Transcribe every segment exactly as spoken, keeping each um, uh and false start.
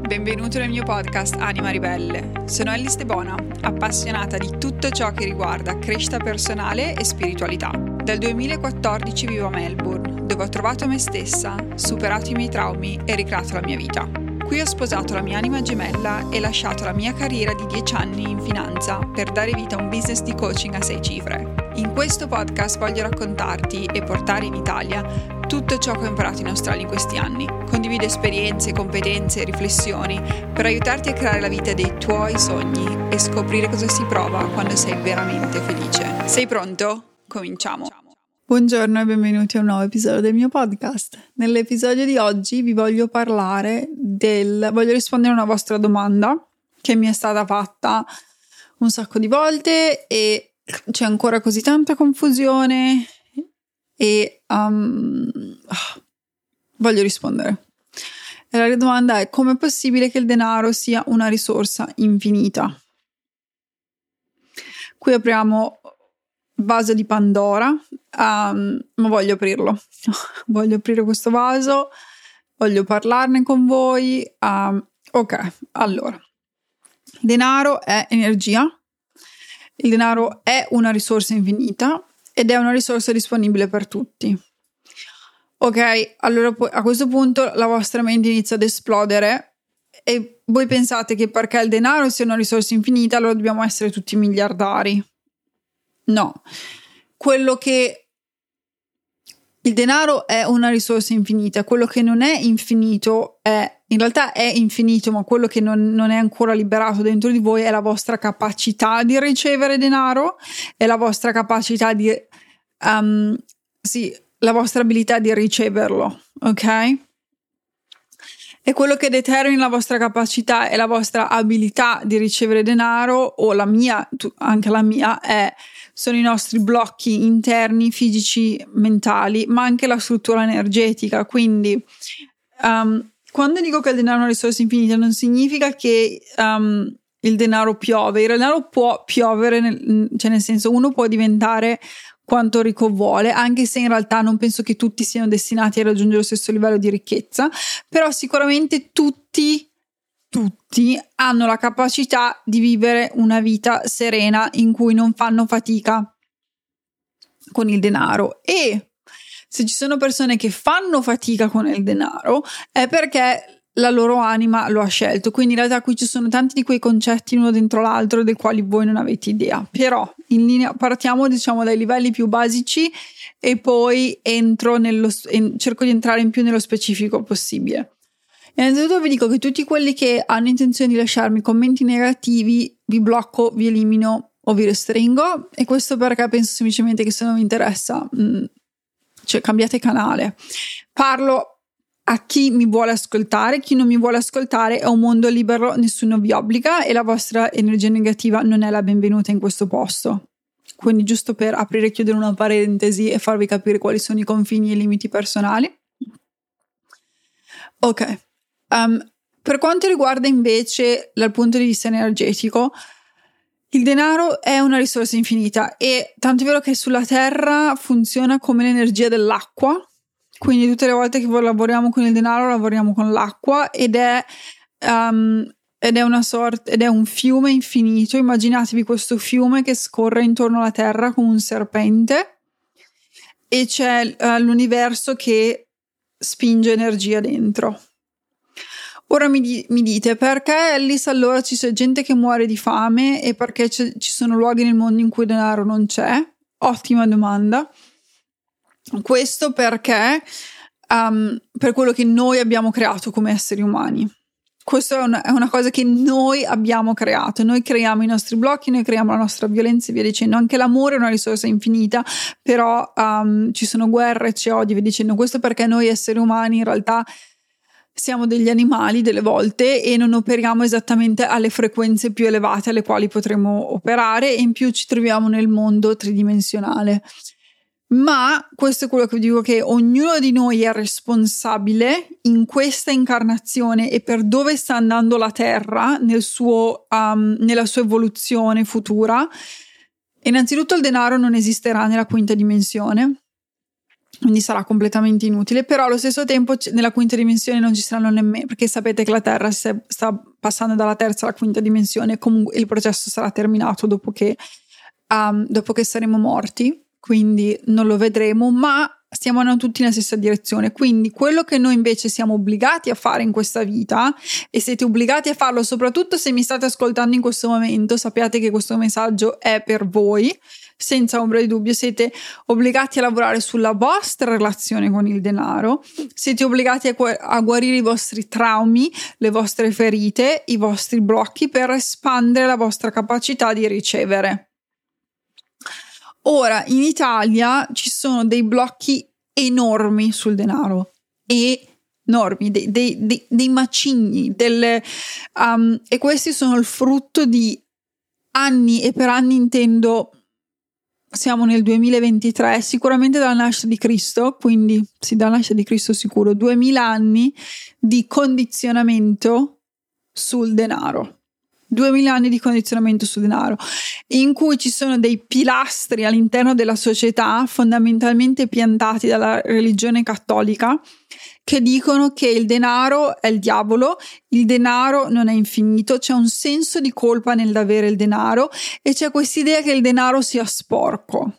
benvenuto nel mio podcast Anima Ribelle. Sono Ellie Stebona, appassionata di tutto ciò che riguarda crescita personale e spiritualità. Dal duemilaquattordici vivo a Melbourne, dove ho trovato me stessa, superato i miei traumi e ricreato la mia vita. Qui ho sposato la mia anima gemella e lasciato la mia carriera di dieci anni in finanza per dare vita a un business di coaching a sei cifre. In questo podcast voglio raccontarti e portare in Italia tutto ciò che ho imparato in Australia in questi anni. Condivido esperienze, competenze e riflessioni per aiutarti a creare la vita dei tuoi sogni e scoprire cosa si prova quando sei veramente felice. Sei pronto? Cominciamo! Buongiorno e benvenuti a un nuovo episodio del mio podcast. Nell'episodio di oggi vi voglio parlare del... voglio rispondere a una vostra domanda che mi è stata fatta un sacco di volte e c'è ancora così tanta confusione e um, voglio rispondere. E la domanda è: com'è possibile che il denaro sia una risorsa infinita? Qui apriamo vaso di Pandora, um, ma voglio aprirlo. Voglio aprire questo vaso, voglio parlarne con voi. Um, ok, allora. Il denaro è energia, il denaro è una risorsa infinita ed è una risorsa disponibile per tutti. Ok, allora a questo punto la vostra mente inizia ad esplodere e voi pensate che perché il denaro sia una risorsa infinita allora dobbiamo essere tutti miliardari. No, quello che il denaro è una risorsa infinita, quello che non è infinito è, in realtà è infinito, ma quello che non, non è ancora liberato dentro di voi è la vostra capacità di ricevere denaro, è la vostra capacità di, um, sì, la vostra abilità di riceverlo, ok? E quello che determina la vostra capacità e la vostra abilità di ricevere denaro, o la mia, anche la mia, è, sono i nostri blocchi interni, fisici, mentali, ma anche la struttura energetica. Quindi um, quando dico che il denaro è una risorsa infinita non significa che um, il denaro piove. Il denaro può piovere, nel, cioè nel senso, uno può diventare quanto ricco vuole, anche se in realtà non penso che tutti siano destinati a raggiungere lo stesso livello di ricchezza, però sicuramente tutti, tutti hanno la capacità di vivere una vita serena in cui non fanno fatica con il denaro. E se ci sono persone che fanno fatica con il denaro è perché la loro anima lo ha scelto. Quindi in realtà qui ci sono tanti di quei concetti uno dentro l'altro dei quali voi non avete idea, però in linea partiamo diciamo dai livelli più basici e poi entro nello en, cerco di entrare in più nello specifico possibile. Innanzitutto vi dico che tutti quelli che hanno intenzione di lasciarmi commenti negativi vi blocco, vi elimino o vi restringo, e questo perché penso semplicemente che se non vi interessa mh, cioè cambiate canale. Parlo a chi mi vuole ascoltare, chi non mi vuole ascoltare è un mondo libero, nessuno vi obbliga e la vostra energia negativa non è la benvenuta in questo posto. Quindi giusto per aprire e chiudere una parentesi e farvi capire quali sono i confini e i limiti personali. Ok, um, per quanto riguarda invece dal punto di vista energetico, il denaro è una risorsa infinita e tanto è vero che sulla Terra funziona come l'energia dell'acqua. Quindi tutte le volte che lavoriamo con il denaro lavoriamo con l'acqua ed è, um, ed è una sorta, ed è un fiume infinito. Immaginatevi questo fiume che scorre intorno alla Terra come un serpente e c'è uh, l'universo che spinge energia dentro. Ora mi, di- mi dite perché Alice allora ci c'è gente che muore di fame e perché ci sono luoghi nel mondo in cui il denaro non c'è? Ottima domanda. Questo perché um, per quello che noi abbiamo creato come esseri umani. Questo è una, è una cosa che noi abbiamo creato. Noi creiamo i nostri blocchi, noi creiamo la nostra violenza e via dicendo. Anche l'amore è una risorsa infinita, però um, ci sono guerre, c'è odio e via dicendo. Questo perché noi esseri umani in realtà siamo degli animali delle volte e non operiamo esattamente alle frequenze più elevate alle quali potremmo operare, e in più ci troviamo nel mondo tridimensionale. Ma questo è quello che vi dico, che ognuno di noi è responsabile in questa incarnazione e per dove sta andando la Terra nel suo, um, nella sua evoluzione futura. Innanzitutto il denaro non esisterà nella quinta dimensione, quindi sarà completamente inutile, però allo stesso tempo nella quinta dimensione non ci saranno nemmeno, perché sapete che la Terra sta passando dalla terza alla quinta dimensione, comunque il processo sarà terminato dopo che, um, dopo che saremo morti, quindi non lo vedremo, ma stiamo andando tutti nella stessa direzione. Quindi quello che noi invece siamo obbligati a fare in questa vita, e siete obbligati a farlo soprattutto se mi state ascoltando in questo momento, sappiate che questo messaggio è per voi, senza ombra di dubbio, siete obbligati a lavorare sulla vostra relazione con il denaro, siete obbligati a, gu- a guarire i vostri traumi, le vostre ferite, i vostri blocchi per espandere la vostra capacità di ricevere. Ora, in Italia ci sono dei blocchi enormi sul denaro, enormi, dei, dei, dei, dei macigni, delle, um, e questi sono il frutto di anni, e per anni intendo siamo nel duemilaventitré, sicuramente dalla nascita di Cristo, quindi sì, dalla nascita di Cristo sicuro, duemila anni di condizionamento sul denaro. duemila anni di condizionamento sul denaro, in cui ci sono dei pilastri all'interno della società fondamentalmente piantati dalla religione cattolica, che dicono che il denaro è il diavolo, il denaro non è infinito, c'è un senso di colpa nell'avere il denaro e c'è quest'idea che il denaro sia sporco.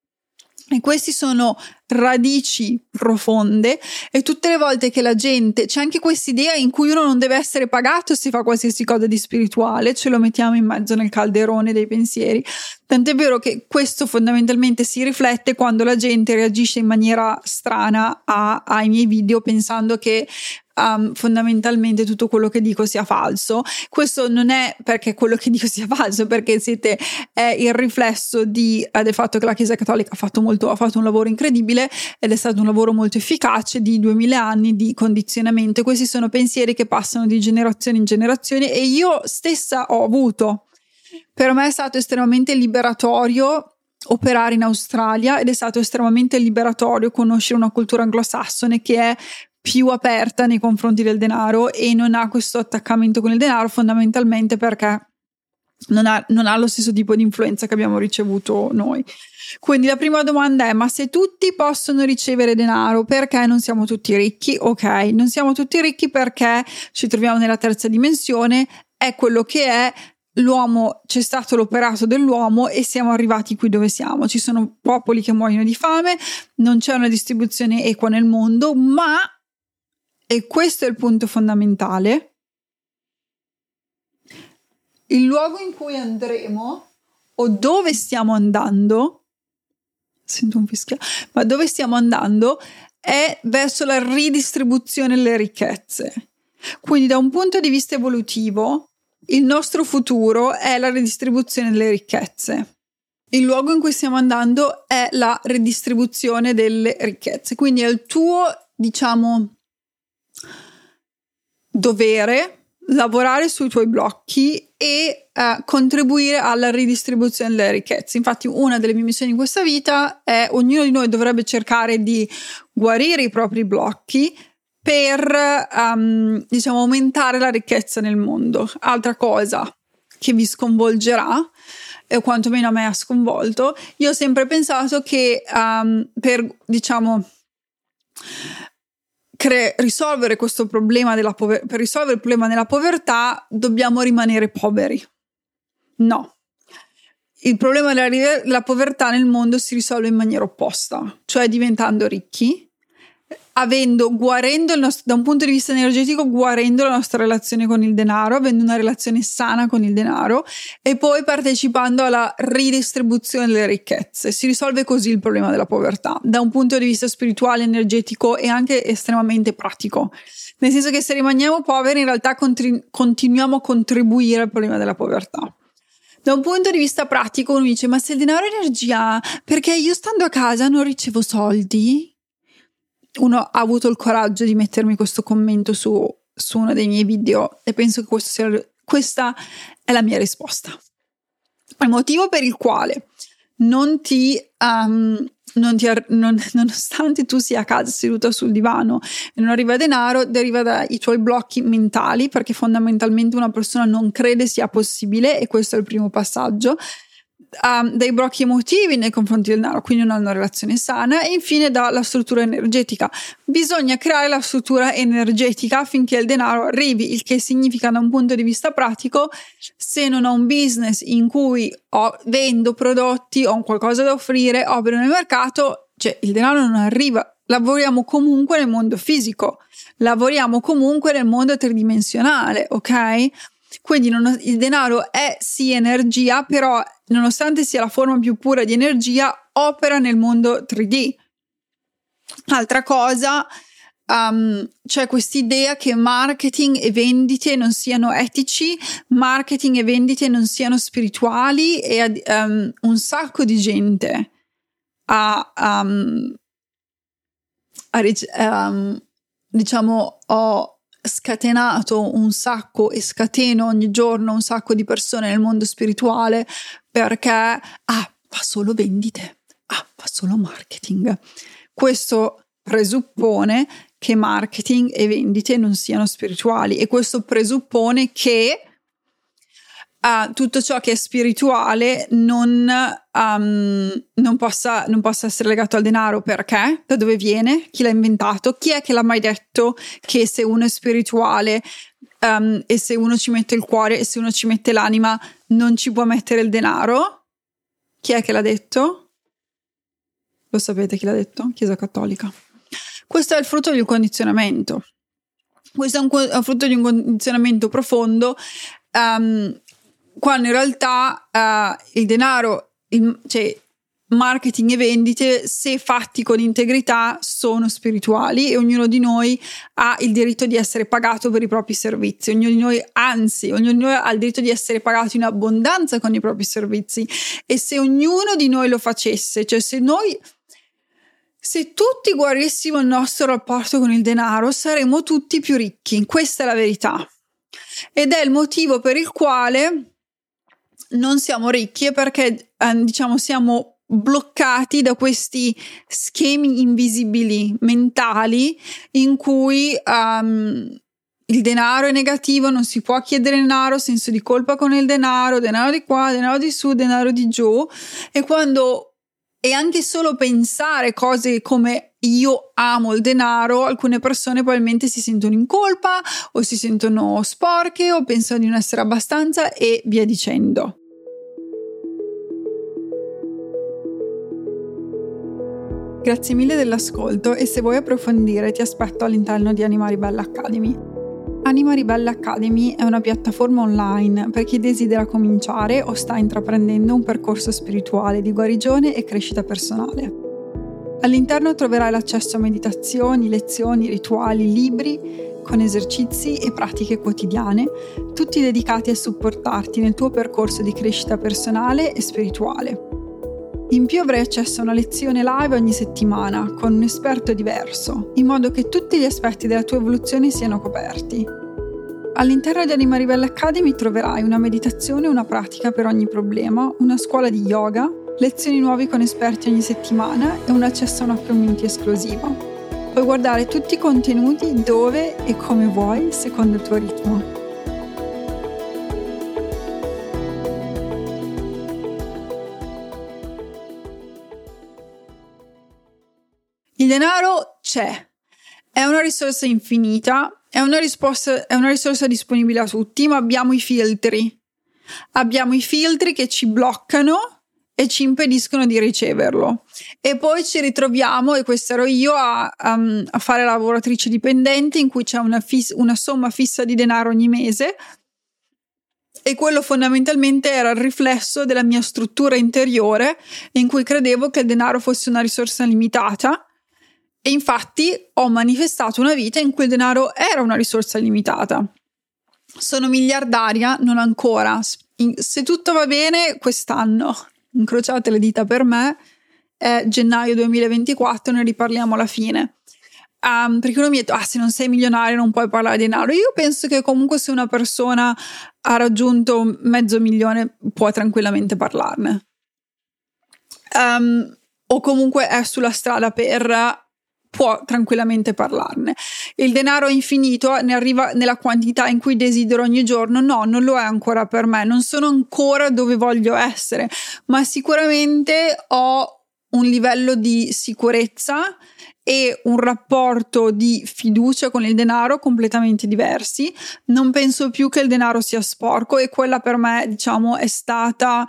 E questi sono radici profonde, e tutte le volte che la gente, c'è anche quest'idea in cui uno non deve essere pagato se fa qualsiasi cosa di spirituale, ce lo mettiamo in mezzo nel calderone dei pensieri, tant'è vero che questo fondamentalmente si riflette quando la gente reagisce in maniera strana a, ai miei video pensando che Um, fondamentalmente tutto quello che dico sia falso. Questo non è perché quello che dico sia falso, perché siete è il riflesso di, eh, del fatto che la Chiesa Cattolica ha fatto, molto, ha fatto un lavoro incredibile, ed è stato un lavoro molto efficace di duemila anni di condizionamento. Questi sono pensieri che passano di generazione in generazione, e io stessa ho avuto. Per me è stato estremamente liberatorio operare in Australia, ed è stato estremamente liberatorio conoscere una cultura anglosassone che è più aperta nei confronti del denaro e non ha questo attaccamento con il denaro, fondamentalmente perché non ha, non ha lo stesso tipo di influenza che abbiamo ricevuto noi. Quindi la prima domanda è: ma se tutti possono ricevere denaro, perché non siamo tutti ricchi? Ok, non siamo tutti ricchi perché ci troviamo nella terza dimensione, è quello che è. L'uomo, c'è stato l'operato dell'uomo e siamo arrivati qui dove siamo. Ci sono popoli che muoiono di fame, non c'è una distribuzione equa nel mondo, ma, e questo è il punto fondamentale, il luogo in cui andremo, o dove stiamo andando, sento un fischio, ma dove stiamo andando è verso la ridistribuzione delle ricchezze. Quindi da un punto di vista evolutivo il nostro futuro è la ridistribuzione delle ricchezze. Il luogo in cui stiamo andando è la ridistribuzione delle ricchezze. Quindi è il tuo, diciamo, dovere lavorare sui tuoi blocchi e uh, contribuire alla ridistribuzione delle ricchezze. Infatti una delle mie missioni in questa vita è: ognuno di noi dovrebbe cercare di guarire i propri blocchi per um, diciamo aumentare la ricchezza nel mondo. Altra cosa che vi sconvolgerà, o quantomeno a me ha sconvolto, io ho sempre pensato che um, per diciamo cre- risolvere questo problema della pover- per risolvere il problema della povertà dobbiamo rimanere poveri. No. Il problema della, della povertà nel mondo si risolve in maniera opposta, cioè diventando ricchi, avendo, guarendo il nostro, da un punto di vista energetico, guarendo la nostra relazione con il denaro, avendo una relazione sana con il denaro, e poi partecipando alla ridistribuzione delle ricchezze. Si risolve così il problema della povertà, da un punto di vista spirituale, energetico e anche estremamente pratico. Nel senso che se rimaniamo poveri, in realtà contri- continuiamo a contribuire al problema della povertà. Da un punto di vista pratico uno dice: ma se il denaro è energia, perché io stando a casa non ricevo soldi? Uno ha avuto il coraggio di mettermi questo commento su, su uno dei miei video, e penso che questo sia, questa è la mia risposta. Il motivo per il quale non ti, um, non ti non, nonostante tu sia a casa seduta sul divano e non arriva denaro, deriva dai tuoi blocchi mentali, perché fondamentalmente una persona non crede sia possibile, e questo è il primo passaggio. um, dai blocchi emotivi nei confronti del denaro, quindi non hanno una relazione sana, e infine dalla struttura energetica. Bisogna creare la struttura energetica affinché il denaro arrivi, il che significa, da un punto di vista pratico, se non ho un business in cui ho, vendo prodotti, ho qualcosa da offrire, opero nel mercato, cioè il denaro non arriva. Lavoriamo comunque nel mondo fisico, lavoriamo comunque nel mondo tridimensionale, ok? Quindi non, il denaro è sì energia, però nonostante sia la forma più pura di energia, opera nel mondo tre D. Altra cosa, um, c'è quest'idea che marketing e vendite non siano etici, marketing e vendite non siano spirituali, e um, un sacco di gente ha, um, ha um, diciamo, ho scatenato un sacco e scateno ogni giorno un sacco di persone nel mondo spirituale perché ah, fa solo vendite, ah, fa solo marketing. Questo presuppone che marketing e vendite non siano spirituali, e questo presuppone che Uh, tutto ciò che è spirituale non, um, non, possa, non possa essere legato al denaro. Perché? Da dove viene? Chi l'ha inventato? Chi è che l'ha mai detto che se uno è spirituale um, e se uno ci mette il cuore e se uno ci mette l'anima non ci può mettere il denaro? Chi è che l'ha detto? Lo sapete chi l'ha detto? Chiesa Cattolica. Questo è il frutto di un condizionamento. Questo è un, è un frutto di un condizionamento profondo, um, quando in realtà uh, il denaro, il, cioè marketing e vendite, se fatti con integrità, sono spirituali, e ognuno di noi ha il diritto di essere pagato per i propri servizi. Ognuno di noi, anzi, ognuno di noi ha il diritto di essere pagato in abbondanza con i propri servizi. E se ognuno di noi lo facesse, cioè se noi, se tutti guarissimo il nostro rapporto con il denaro, saremmo tutti più ricchi. Questa è la verità. Ed è il motivo per il quale non siamo ricchi, è perché eh, diciamo siamo bloccati da questi schemi invisibili mentali in cui um, il denaro è negativo, non si può chiedere denaro, senso di colpa con il denaro, denaro di qua, denaro di su, denaro di giù. E quando e anche solo pensare cose come io amo il denaro, alcune persone probabilmente si sentono in colpa o si sentono sporche o pensano di non essere abbastanza, e via dicendo. Grazie mille dell'ascolto, e se vuoi approfondire ti aspetto all'interno di Anima Ribelle Academy. Anima Ribelle Academy è una piattaforma online per chi desidera cominciare o sta intraprendendo un percorso spirituale di guarigione e crescita personale. All'interno troverai l'accesso a meditazioni, lezioni, rituali, libri con esercizi e pratiche quotidiane, tutti dedicati a supportarti nel tuo percorso di crescita personale e spirituale. In più avrai accesso a una lezione live ogni settimana con un esperto diverso, in modo che tutti gli aspetti della tua evoluzione siano coperti. All'interno di Anima Ribelle Academy troverai una meditazione e una pratica per ogni problema, una scuola di yoga, lezioni nuove con esperti ogni settimana e un accesso a una community esclusiva. Puoi guardare tutti i contenuti dove e come vuoi, secondo il tuo ritmo. Il denaro c'è, è una risorsa infinita, è una, risposta, è una risorsa disponibile a tutti, ma abbiamo i filtri. Abbiamo i filtri che ci bloccano e ci impediscono di riceverlo. E poi ci ritroviamo, e questa ero io, a, um, a fare lavoratrice dipendente, in cui c'è una, fis- una somma fissa di denaro ogni mese, e quello fondamentalmente era il riflesso della mia struttura interiore, in cui credevo che il denaro fosse una risorsa limitata. E infatti ho manifestato una vita in cui il denaro era una risorsa limitata. Sono miliardaria, non ancora. Se tutto va bene, quest'anno, incrociate le dita per me, è gennaio duemilaventiquattro, ne riparliamo alla fine. Um, perché uno mi ha detto, ah, se non sei milionario non puoi parlare di denaro. Io penso che comunque se una persona ha raggiunto mezzo milione può tranquillamente parlarne. Um, o comunque è sulla strada per può tranquillamente parlarne. Il denaro è infinito, ne arriva nella quantità in cui desidero ogni giorno? No, non lo è ancora per me, non sono ancora dove voglio essere, ma sicuramente ho un livello di sicurezza e un rapporto di fiducia con il denaro completamente diversi. Non penso più che il denaro sia sporco, e quella per me, diciamo, è stata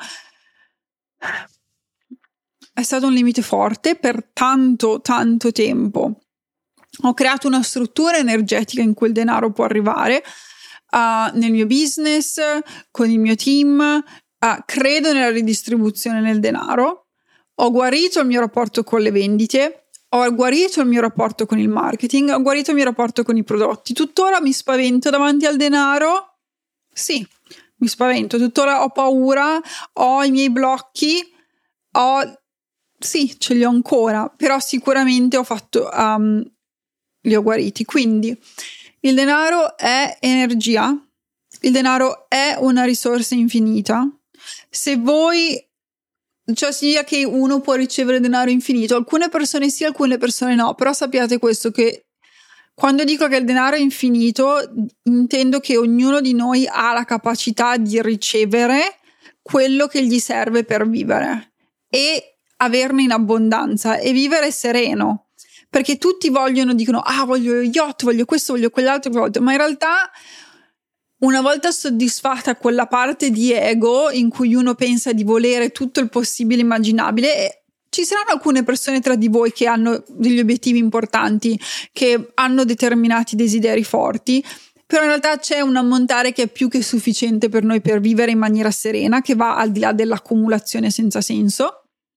è stato un limite forte per tanto tanto tempo. Ho creato una struttura energetica in cui il denaro può arrivare uh, nel mio business, con il mio team, uh, credo nella ridistribuzione del denaro, ho guarito il mio rapporto con le vendite, ho guarito il mio rapporto con il marketing, ho guarito il mio rapporto con i prodotti. Tuttora mi spavento davanti al denaro? Sì, mi spavento, tuttora ho paura, ho i miei blocchi, ho sì, ce li ho ancora, però sicuramente ho fatto, um, li ho guariti. Quindi il denaro è energia, il denaro è una risorsa infinita. Se voi, cioè significa che uno può ricevere denaro infinito, alcune persone sì, alcune persone no, però sappiate questo, che quando dico che il denaro è infinito, intendo che ognuno di noi ha la capacità di ricevere quello che gli serve per vivere e averne in abbondanza e vivere sereno, perché tutti vogliono, dicono ah voglio lo yacht, voglio questo, voglio quell'altro, ma in realtà una volta soddisfatta quella parte di ego in cui uno pensa di volere tutto il possibile immaginabile, ci saranno alcune persone tra di voi che hanno degli obiettivi importanti, che hanno determinati desideri forti, però in realtà c'è un ammontare che è più che sufficiente per noi per vivere in maniera serena, che va al di là dell'accumulazione senza senso.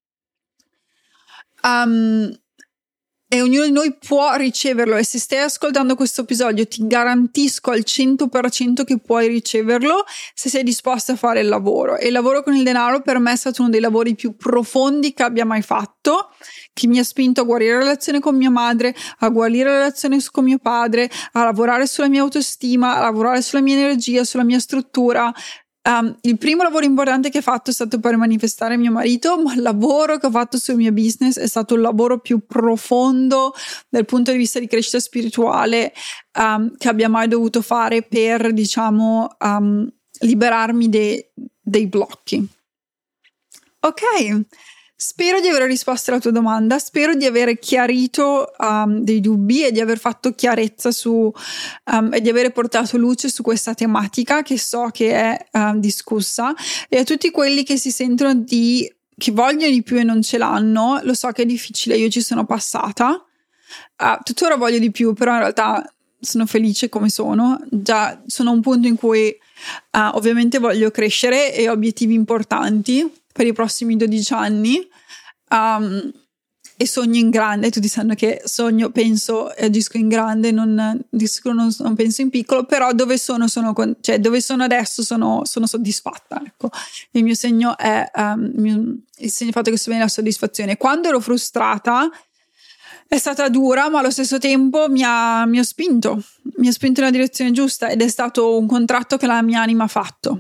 Um, e ognuno di noi può riceverlo, e se stai ascoltando questo episodio ti garantisco al cento per cento che puoi riceverlo se sei disposta a fare il lavoro. E il lavoro con il denaro per me è stato uno dei lavori più profondi che abbia mai fatto, che mi ha spinto a guarire la relazione con mia madre, a guarire la relazione con mio padre, a lavorare sulla mia autostima, a lavorare sulla mia energia, sulla mia struttura. Um, il primo lavoro importante che ho fatto è stato per manifestare mio marito, ma il lavoro che ho fatto sul mio business è stato il lavoro più profondo dal punto di vista di crescita spirituale um, che abbia mai dovuto fare per, diciamo, um, liberarmi de- dei blocchi. Ok, spero di aver risposto alla tua domanda, spero di aver chiarito um, dei dubbi e di aver fatto chiarezza su um, e di aver portato luce su questa tematica che so che è um, discussa, e a tutti quelli che si sentono di che vogliono di più e non ce l'hanno, lo so che è difficile, io ci sono passata, uh, tuttora voglio di più, però in realtà sono felice come sono, già sono a un punto in cui uh, ovviamente voglio crescere e ho obiettivi importanti per i prossimi dodici anni, um, e sogno in grande. Tutti sanno che sogno, penso e agisco in grande, non, non, non penso in piccolo, però dove sono, sono con, cioè dove sono adesso sono, sono soddisfatta, ecco. Il mio segno è um, il, mio, il segno fatto che sto bene la soddisfazione. Quando ero frustrata è stata dura, ma allo stesso tempo mi ha, mi ha spinto mi ha spinto nella direzione giusta, ed è stato un contratto che la mia anima ha fatto.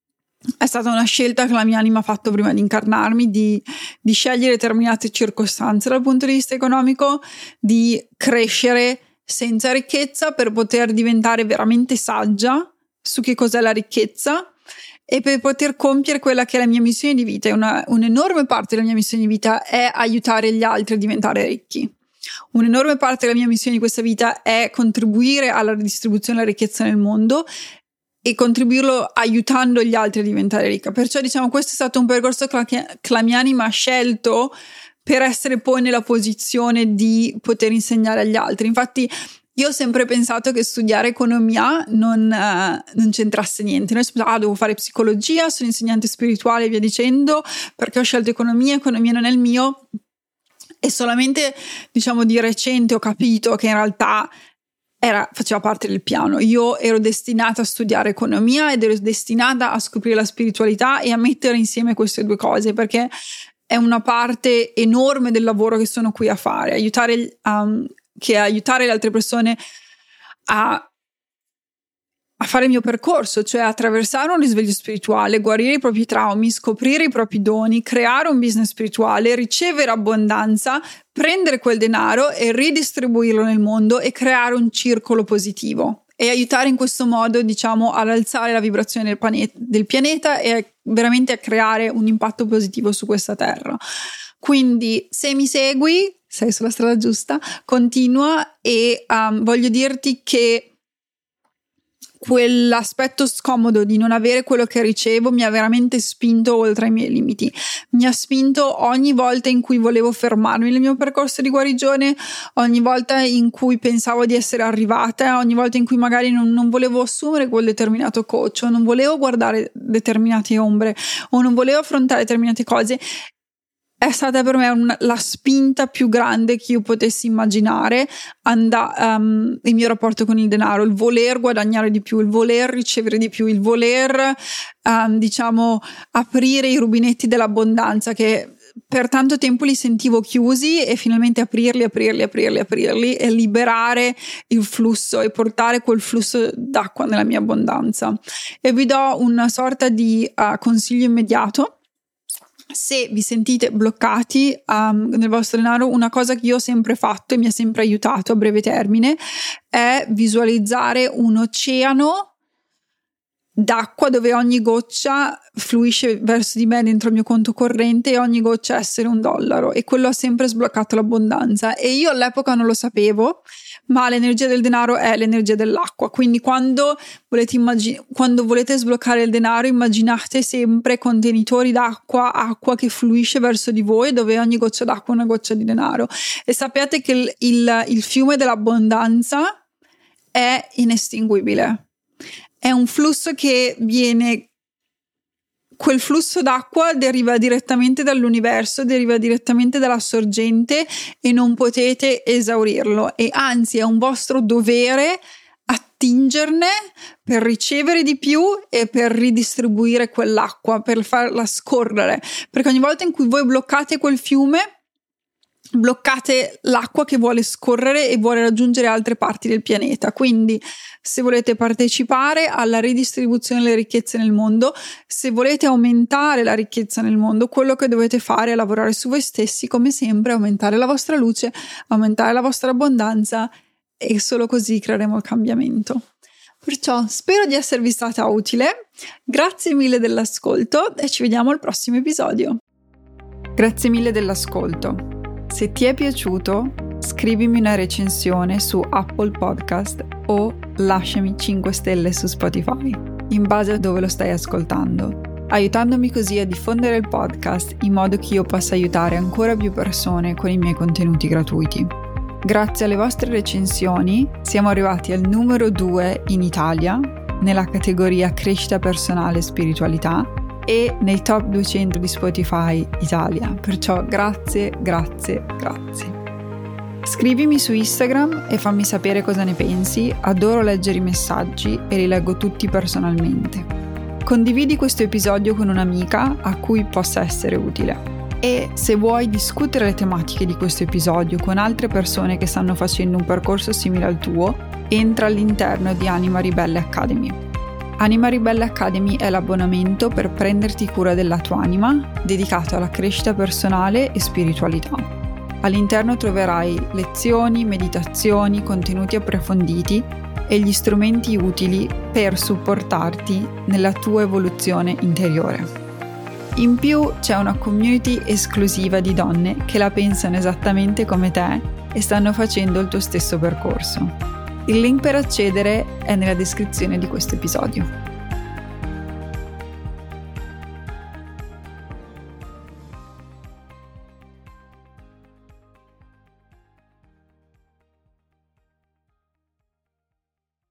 È stata una scelta che la mia anima ha fatto prima di incarnarmi, di, di scegliere determinate circostanze dal punto di vista economico, di crescere senza ricchezza per poter diventare veramente saggia su che cos'è la ricchezza e per poter compiere quella che è la mia missione di vita. Una, un'enorme parte della mia missione di vita è aiutare gli altri a diventare ricchi. Un'enorme parte della mia missione di questa vita è contribuire alla ridistribuzione della ricchezza nel mondo e contribuirlo aiutando gli altri a diventare ricca. Perciò diciamo questo è stato un percorso che la, che la mia anima ha scelto per essere poi nella posizione di poter insegnare agli altri. Infatti io ho sempre pensato che studiare economia non, uh, non c'entrasse niente. Noi pensiamo, ah, devo fare psicologia, sono insegnante spirituale e via dicendo, perché ho scelto economia, economia non è il mio. E solamente, diciamo, di recente ho capito che in realtà Era, faceva parte del piano. Io ero destinata a studiare economia ed ero destinata a scoprire la spiritualità e a mettere insieme queste due cose, perché è una parte enorme del lavoro che sono qui a fare, aiutare, um, che aiutare le altre persone a, a fare il mio percorso, cioè attraversare un risveglio spirituale, guarire i propri traumi, scoprire i propri doni, creare un business spirituale, ricevere abbondanza, prendere quel denaro e ridistribuirlo nel mondo e creare un circolo positivo e aiutare in questo modo, diciamo, ad alzare la vibrazione del pianeta, del pianeta e veramente a creare un impatto positivo su questa terra. Quindi se mi segui, sei sulla strada giusta, continua e um, voglio dirti che quell'aspetto scomodo di non avere quello che ricevo mi ha veramente spinto oltre i miei limiti, mi ha spinto ogni volta in cui volevo fermarmi nel mio percorso di guarigione, ogni volta in cui pensavo di essere arrivata, ogni volta in cui magari non, non volevo assumere quel determinato coach o non volevo guardare determinate ombre o non volevo affrontare determinate cose. È stata per me una, la spinta più grande che io potessi immaginare and- um, il mio rapporto con il denaro, il voler guadagnare di più, il voler ricevere di più, il voler um, diciamo aprire i rubinetti dell'abbondanza che per tanto tempo li sentivo chiusi e finalmente aprirli, aprirli, aprirli, aprirli e liberare il flusso e portare quel flusso d'acqua nella mia abbondanza. E vi do una sorta di uh, consiglio immediato. Se vi sentite bloccati um, nel vostro denaro, una cosa che io ho sempre fatto e mi ha sempre aiutato a breve termine è visualizzare un oceano d'acqua dove ogni goccia fluisce verso di me dentro il mio conto corrente e ogni goccia essere un dollaro, e quello ha sempre sbloccato l'abbondanza. E io all'epoca non lo sapevo, ma l'energia del denaro è l'energia dell'acqua, quindi quando volete, immagin- quando volete sbloccare il denaro, immaginate sempre contenitori d'acqua, acqua che fluisce verso di voi, dove ogni goccia d'acqua è una goccia di denaro, e sappiate che il, il, il fiume dell'abbondanza è inestinguibile, è un flusso che viene... Quel flusso d'acqua deriva direttamente dall'universo, deriva direttamente dalla sorgente e non potete esaurirlo, e anzi è un vostro dovere attingerne per ricevere di più e per ridistribuire quell'acqua, per farla scorrere, perché ogni volta in cui voi bloccate quel fiume, bloccate l'acqua che vuole scorrere e vuole raggiungere altre parti del pianeta. Quindi se volete partecipare alla ridistribuzione delle ricchezze nel mondo, se volete aumentare la ricchezza nel mondo, quello che dovete fare è lavorare su voi stessi, come sempre, aumentare la vostra luce, aumentare la vostra abbondanza, e solo così creeremo il cambiamento. Perciò spero di esservi stata utile, grazie mille dell'ascolto e ci vediamo al prossimo episodio. Grazie mille dell'ascolto. Se ti è piaciuto, scrivimi una recensione su Apple Podcast o lasciami cinque stelle su Spotify, in base a dove lo stai ascoltando, aiutandomi così a diffondere il podcast in modo che io possa aiutare ancora più persone con i miei contenuti gratuiti. Grazie alle vostre recensioni siamo arrivati al numero due in Italia nella categoria crescita personale e spiritualità e nei top duecento di Spotify Italia, perciò grazie, grazie, grazie. Scrivimi su Instagram e fammi sapere cosa ne pensi, adoro leggere i messaggi e li leggo tutti personalmente. Condividi questo episodio con un'amica a cui possa essere utile. E se vuoi discutere le tematiche di questo episodio con altre persone che stanno facendo un percorso simile al tuo, entra all'interno di Anima Ribelle Academy. Anima Ribelle Academy è l'abbonamento per prenderti cura della tua anima, dedicato alla crescita personale e spiritualità. All'interno troverai lezioni, meditazioni, contenuti approfonditi e gli strumenti utili per supportarti nella tua evoluzione interiore. In più c'è una community esclusiva di donne che la pensano esattamente come te e stanno facendo il tuo stesso percorso. Il link per accedere è nella descrizione di questo episodio.